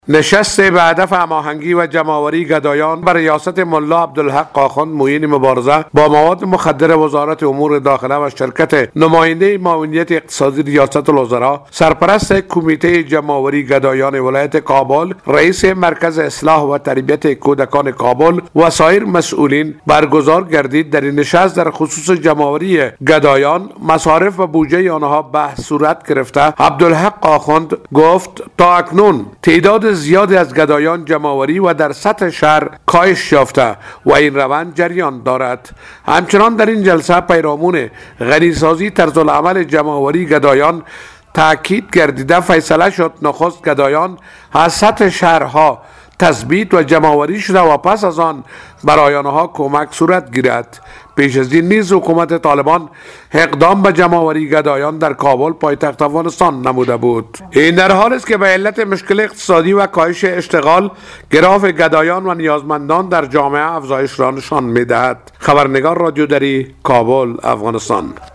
نشست به هدف هماهنگی و جمع‌آوری گدایان بر ریاست ملا عبدالحق آخوند معین مبارزه با مواد مخدر وزارت امور داخله و شرکت نماینده معاونیت اقتصادی ریاست الوزراء، سرپرست کمیته جمع‌آوری گدایان ولایت کابل، رئیس مرکز اصلاح و تربیت کودکان کابل و سایر مسئولین برگزار گردید. در این نشست در خصوص جمع‌آوری گدایان، مصارف و بودجه آنها بحث صورت گرفته. عبدالحق آخوند گفت تا اکنون تعداد زیادی از گدایان جمع‌آوری و در سطح شهر کاهش یافته و این روند جریان دارد. همچنان در این جلسه پیرامون غنیسازی طرز العمل جمع‌آوری گدایان تاکید گردیده فیصله شد نخست گدایان از سطح شهرها تثبیت و جمع‌آوری شده و پس از آن برای آنها کمک صورت گیرد. پیش از این نیز حکومت طالبان اقدام به جمع‌آوری گدایان در کابل پایتخت افغانستان نموده بود. این در حالی است که به علت مشکل اقتصادی و کاهش اشتغال، گراف گدایان و نیازمندان در جامعه افزایش را نشان می‌دهد. خبرنگار رادیو دری، کابل، افغانستان.